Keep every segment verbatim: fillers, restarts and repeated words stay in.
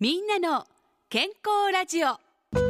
みんなの健康ラジオ。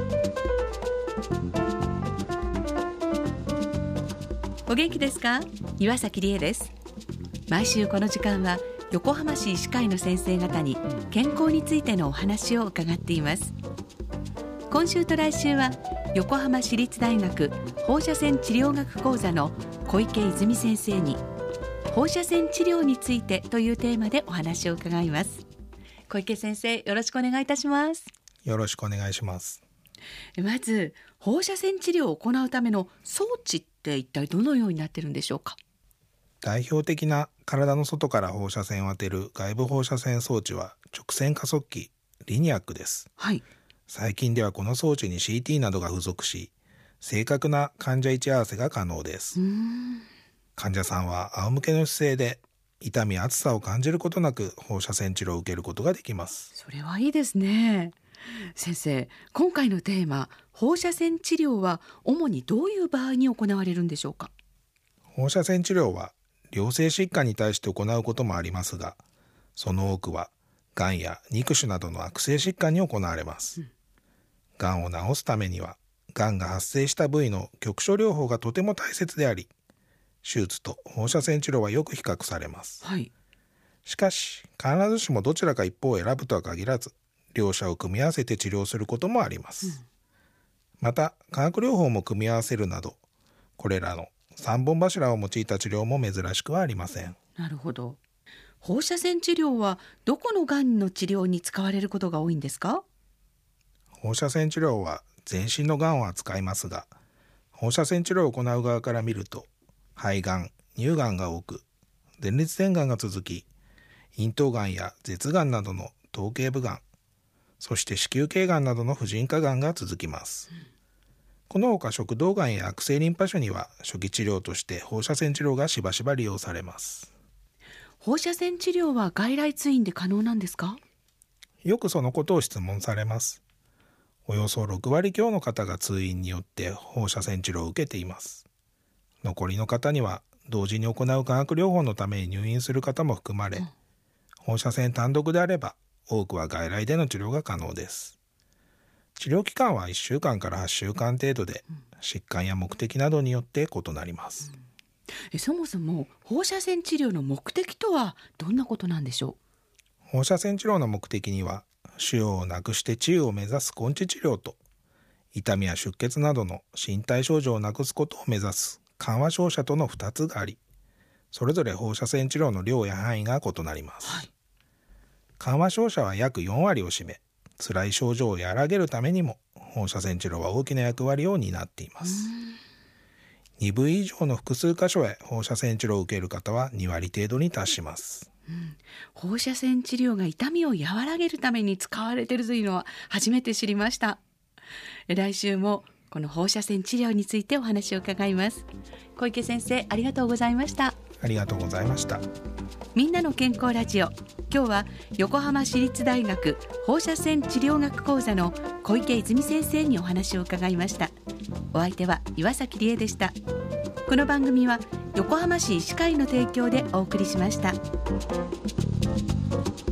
お元気ですか？岩崎理恵です。毎週この時間は横浜市医師会の先生方に健康についてのお話を伺っています。今週と来週は横浜市立大学放射線治療学講座の小池泉先生に放射線治療についてというテーマでお話を伺います。小池先生、よろしくお願いいたします。 よろしくお願いします。 まず放射線治療を行うための装置って一体どのようになっているんでしょうか？ 代表的な体の外から放射線を当てる外部放射線装置は直線加速器リニアックです。 はい。 最近ではこの装置に シーティー などが付属し、正確な患者位置合わせが可能です。 うーん患者さんは仰向けの姿勢で痛み熱さを感じることなく放射線治療を受けることができます。 それはいいですね。先生、今回のテーマ放射線治療は主にどういう場合に行われるんでしょうか？ 放射線治療は良性疾患に対して行うこともありますが、その多くはがんや肉腫などの悪性疾患に行われます。うん、がんを治すためにはがんが発生した部位の局所療法がとても大切であり、手術と放射線治療はよく比較されます。 はい。 しかし必ずしもどちらか一方を選ぶとは限らず、両者を組み合わせて治療することもあります。うん、また化学療法も組み合わせるなど、これらの三本柱を用いた治療も珍しくはありません。 なるほど。放射線治療はどこのがんの治療に使われることが多いんですか？ 放射線治療は全身のがんを扱いますが、放射線治療を行う側から見ると肺がん、乳がんが多く、前立腺がんが続き、咽頭がんや舌がんなどの頭頸部がん、そして子宮頸がんなどの婦人科がんが続きます。うん、このほか食道がんや悪性リンパ腫には初期治療として放射線治療がしばしば利用されます。 放射線治療は外来通院で可能なんですか？ よくそのことを質問されます。およそろくわり強の方が通院によって放射線治療を受けています。残りの方には同時に行う化学療法のために入院する方も含まれ、うん、放射線単独であれば多くは外来での治療が可能です。治療期間はいっしゅうかんからはっしゅうかん程度で、うん、疾患や目的などによって異なります。うん、 えそもそも放射線治療の目的とはどんなことなんでしょう？放射線治療の目的には腫瘍をなくして治癒を目指す根治治療と、痛みや出血などの身体症状をなくすことを目指す緩和照射とのふたつがあり、それぞれ放射線治療の量や範囲が異なります。はい、緩和照射は約よんわりを占め、辛い症状を和らげるためにも放射線治療は大きな役割を担っています。にぶい以上の複数箇所へ放射線治療を受ける方はにわり程度に達します。 うん、放射線治療が痛みを和らげるために使われているというのは初めて知りました。来週もこの放射線治療についてお話を伺います。小池先生、ありがとうございました。 ありがとうございました。 みんなの健康ラジオ、今日は横浜市立大学放射線治療学講座の小池泉先生にお話を伺いました。お相手は岩崎理恵でした。この番組は横浜市医師会の提供でお送りしました。